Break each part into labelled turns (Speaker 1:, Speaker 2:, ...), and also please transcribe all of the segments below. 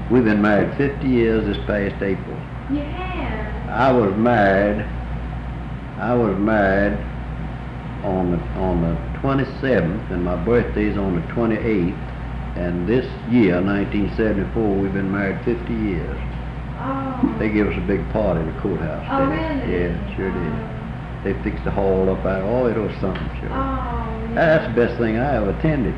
Speaker 1: We've been married 50 years this past April.
Speaker 2: You have?
Speaker 1: I was married on the 27th, and my birthday's on the 28th, and this year, 1974, we've been married 50 years.
Speaker 2: Oh.
Speaker 1: They gave us a big party in the courthouse.
Speaker 2: Oh,
Speaker 1: there.
Speaker 2: really?
Speaker 1: Yeah, sure did. They fixed the hall up out. Oh, it was something, sure.
Speaker 2: Oh, yeah.
Speaker 1: That's the best thing I ever attended.
Speaker 2: No,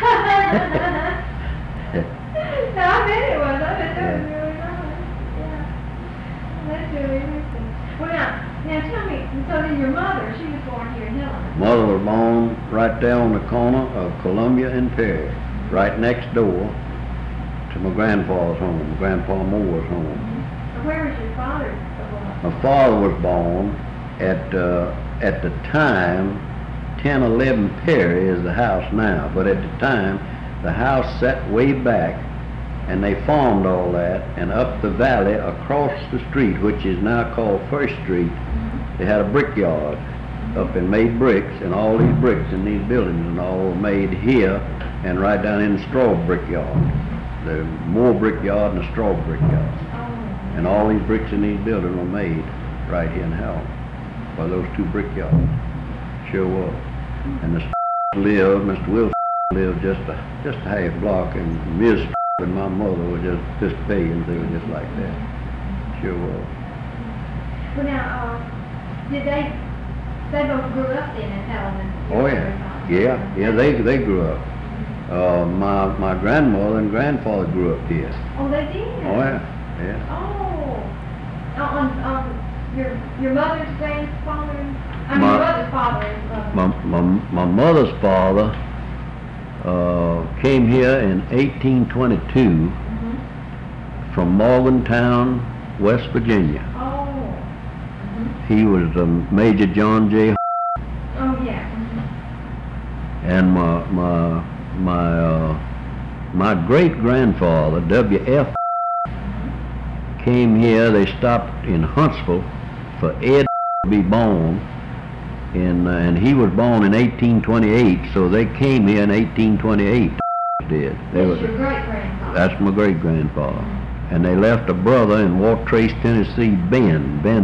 Speaker 2: I bet it was. I bet that was really nice. Yeah. That's really interesting. Well, now tell me, so then your mother, she was born here in Helena.
Speaker 1: Mother was born right there on the corner of Columbia and Perry, right next door to my grandfather's home, Grandpa Moore's home.
Speaker 2: Where was your father born?
Speaker 1: My father was born at the time, 1011 Perry is the house now, but at the time, the house sat way back, and they farmed all that, and up the valley across the street, which is now called First Street, they had a brickyard up and made bricks, and all these bricks in these buildings and all were made here and right down in the straw brickyard. The Moore brickyard and the straw brickyard. And all these bricks in these buildings were made right here in Helena by those two brickyards. Sure was. And Mr. Wilson lived just a half block, and Ms. and my mother were just billions. They were just like that. Sure was.
Speaker 2: Well, now, they both grew up then in Helena?
Speaker 1: Oh yeah, they grew up. My grandmother and grandfather grew up here.
Speaker 2: Oh, they did?
Speaker 1: Oh yeah.
Speaker 2: On your mother's grandfather? I mean,
Speaker 1: My-
Speaker 2: your mother's father.
Speaker 1: My mother's father came here in 1822 from Morgantown, West Virginia.
Speaker 2: Oh.
Speaker 1: He was Major John J.
Speaker 2: Oh, yeah.
Speaker 1: And my great grandfather W.F. came here. They stopped in Huntsville for Ed to be born, and he was born in 1828. So they came here in 1828. Did they
Speaker 2: That's your great-grandfather?
Speaker 1: That's my great grandfather, and they left a brother in Walt Trace, Tennessee, Ben.
Speaker 2: Okay.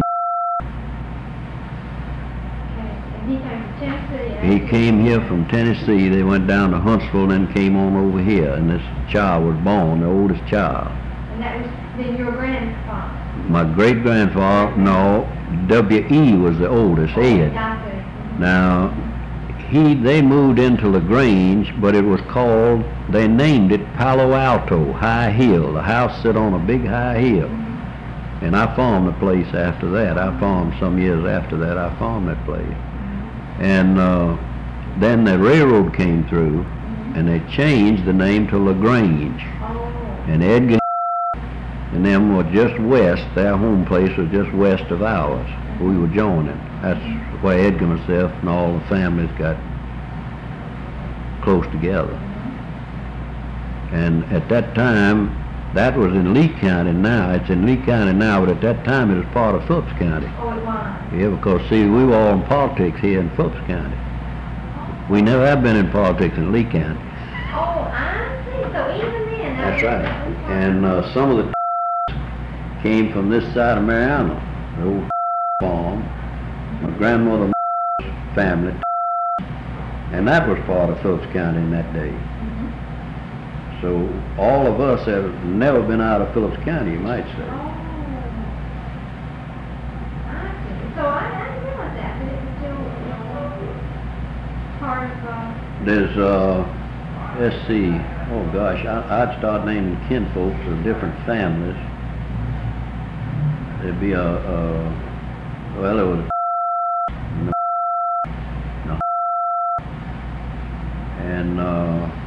Speaker 2: And he came from Tennessee?
Speaker 1: He came here from Tennessee. They went down to Huntsville, then came on over here, and this child was born, the oldest child.
Speaker 2: And that was then your grandfather?
Speaker 1: My great grandfather, no, W.E. was the oldest, Ed. Now, they moved into LaGrange, but it was called, they named it Palo Alto, High Hill. The house sit on a big high hill. And I farmed the place after that. I farmed some years after that, I farmed that place. And then the railroad came through, and they changed the name to LaGrange. And Edgar and them were just west, their home place was just west of ours. We were joining. That's why Edgar, myself, and all the families got close together. And at that time, that was in Lee County now. It's in Lee County now, but at that time it was part of Phillips County.
Speaker 2: Oh, it was?
Speaker 1: Yeah, because see, we were all in politics here in Phillips County. We never have been in politics in Lee County.
Speaker 2: Oh, I see. So even then...
Speaker 1: That's right. And some of the came from this side of Mariana, the old farm. My grandmother's family, and that was part of Phillips County in that day. So all of us have never been out of Phillips County, you might say.
Speaker 2: Oh. I see. So I didn't realize that, but it was still part of...
Speaker 1: There's, let's see, oh gosh, I'd start naming kinfolks of different families. There'd be well, there was and